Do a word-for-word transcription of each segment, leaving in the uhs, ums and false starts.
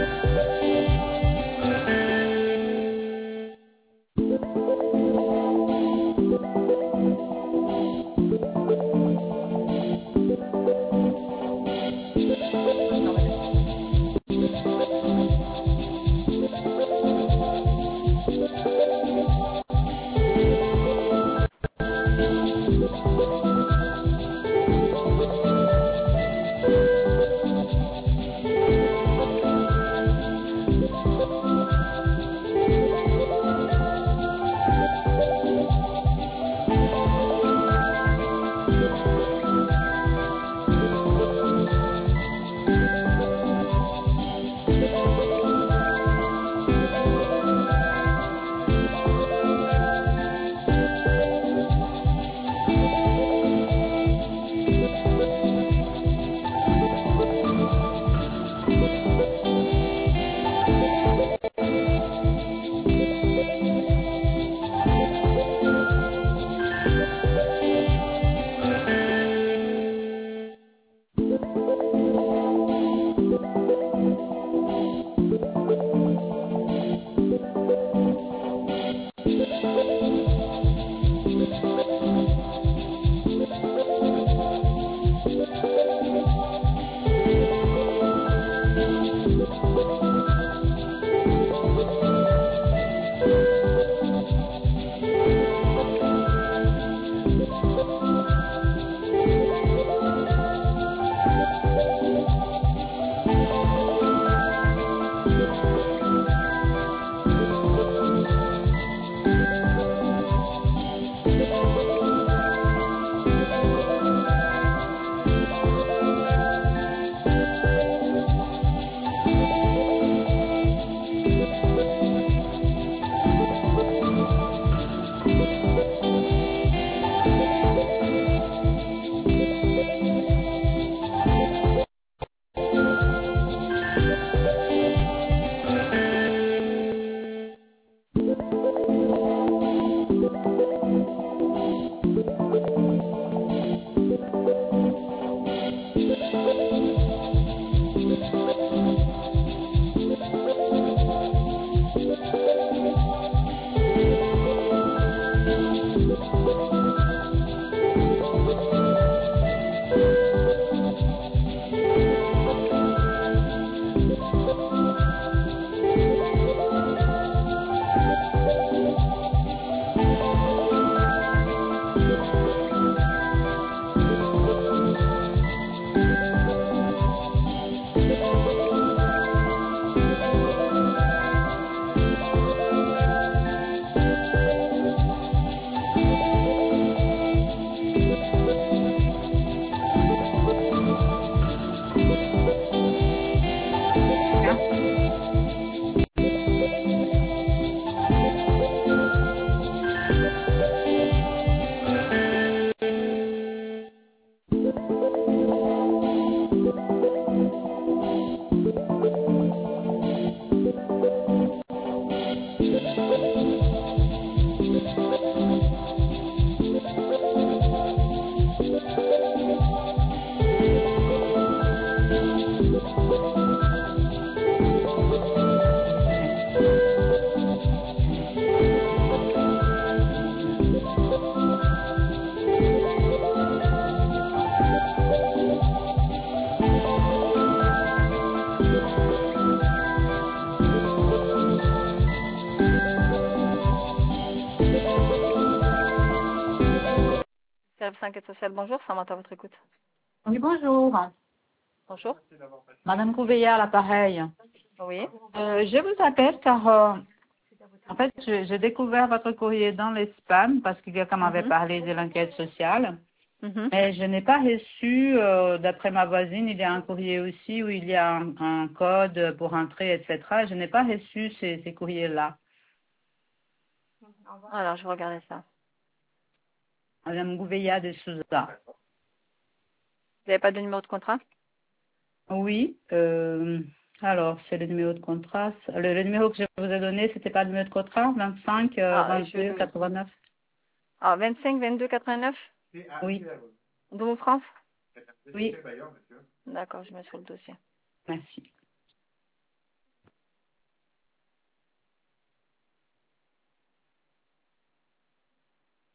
cinq et social, bonjour, Samantha à votre écoute. Oui, bonjour. Bonjour. Madame Gouveia à l'appareil. Oui. Euh, je vous appelle car, euh, en fait, je- j'ai découvert votre courrier dans les spams parce que quelqu'un m'avait Mhm. parlé de l'enquête sociale. Mhm. Mais je n'ai pas reçu, euh, d'après ma voisine, il y a un courrier aussi où il y a un, un code pour entrer, et cetera. Je n'ai pas reçu ces, ces courriers-là. Alors, je vais regarder ça. Madame Gouveia de Souza. Vous n'avez pas de numéro de contrat? Oui. Euh, alors, c'est le numéro de contrat. Le, le numéro que je vous ai donné, c'était pas le numéro de contrat, vingt-cinq, euh, Ah, vingt-deux, je... quatre-vingt-neuf. ah vingt-cinq, vingt-deux, quatre-vingt-neuf? Oui, Double France? oui, D'accord, je mets sur le dossier. merci.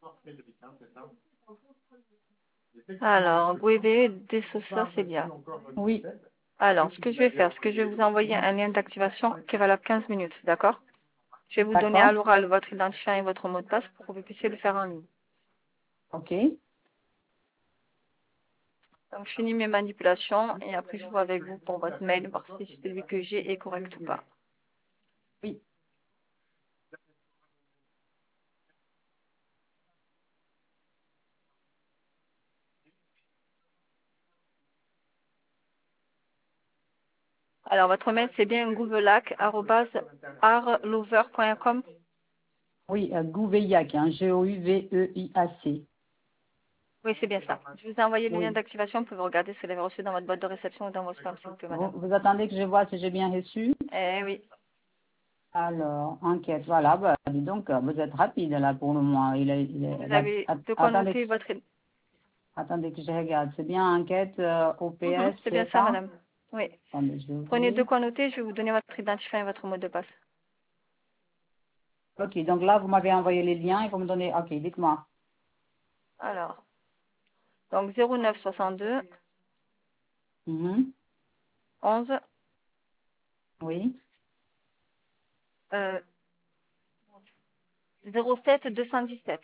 Alors, Gueve de Sosa, c'est bien. Oui. Alors, ce que je vais faire, c'est que je vais vous envoyer un lien d'activation qui est valable quinze minutes, d'accord? Je vais vous donner D'accord. à l'oral votre identifiant et votre mot de passe pour que vous puissiez le faire en ligne. Ok. Donc, je finis mes manipulations et après, je vois avec vous pour votre mail, voir si celui que j'ai est correct ou pas. Oui. Alors, votre mail, c'est bien gouvelac arobase arlover point com. Oui, euh, Gouveillac, hein, G O U V E I A C. Oui, c'est bien ça. Je vous ai envoyé le lien Oui. d'activation. Vous pouvez regarder si vous l'avez reçu dans votre boîte de réception ou dans vos spams, s'il vous plaît, Vous, madame. vous attendez que je vois si j'ai bien reçu? Eh oui. Alors, enquête, voilà, bah, dis donc, euh, vous êtes rapide là pour le mois. Il est, il est, Vous là, avez at- de quoi attendez, noter votre... attendez que je regarde. C'est bien enquête euh, Mhm, O P S, c'est bien c'est ça, ça? madame. Oui. Attendez, je vais Prenez de ouvrir. quoi noter. Je vais vous donner votre identifiant et votre mot de passe. Ok, donc là, vous m'avez envoyé les liens et vous me donnez, ok, dites-moi. Alors, donc zéro neuf soixante-deux Mhm. onze Oui. euh, zéro sept deux cent dix-sept.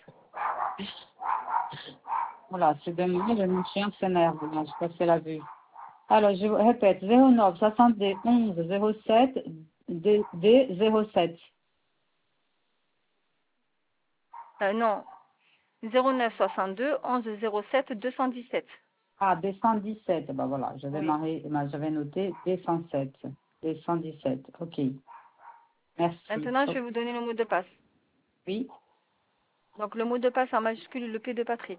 Voilà, c'est dommage, le chien s'énerve, là, je sais pas si elle a vu. Alors, je vous répète, zéro neuf soixante-deux onze zéro sept D zéro sept. Euh, non, zéro neuf soixante-deux onze zéro sept deux cent dix-sept. Ah, D cent dix-sept, ben voilà, j'avais Oui. marqué, ben, j'avais noté D cent sept. D cent dix-sept, ok. Merci. Maintenant, je Oh, vais vous donner le mot de passe. oui, Donc, le mot de passe en majuscule, le P de Patrick.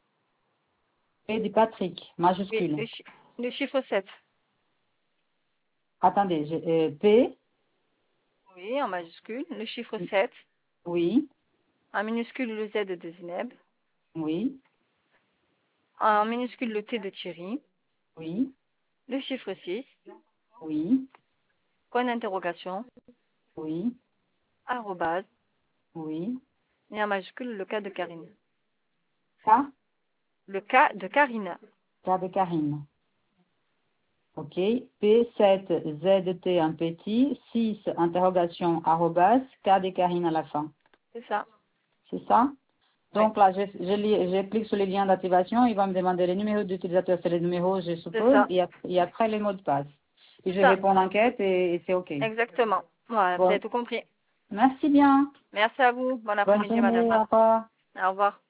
P de Patrick, Oui, majuscule. le, chi- le chiffre sept. Attendez, j'ai, euh, P, Oui, en majuscule. Le chiffre sept. oui, En minuscule, le Z de Zineb. oui, En minuscule, le T de Thierry. oui, Le chiffre six. oui, Point d'interrogation. oui, Arrobase. oui. Et en majuscule, le K de Karine. K, Le K de Karine. K de Karine. Ok. P sept, Z T en petit, six, interrogation, arrobas, K de Karine à la fin. C'est ça. C'est ça? Oui. Donc là, je, je, lis- je clique sur les liens d'activation, il va me demander les numéros d'utilisateur, c'est les numéros, je C'est suppose, ça. et, ap- et après les mots de passe. Et C'est je ça. réponds à l'enquête et, et c'est OK. Exactement. Voilà, vous avez Bon, tout compris. merci bien. Merci à vous. Bon Bonne après-midi, journée, madame. au revoir. Au revoir.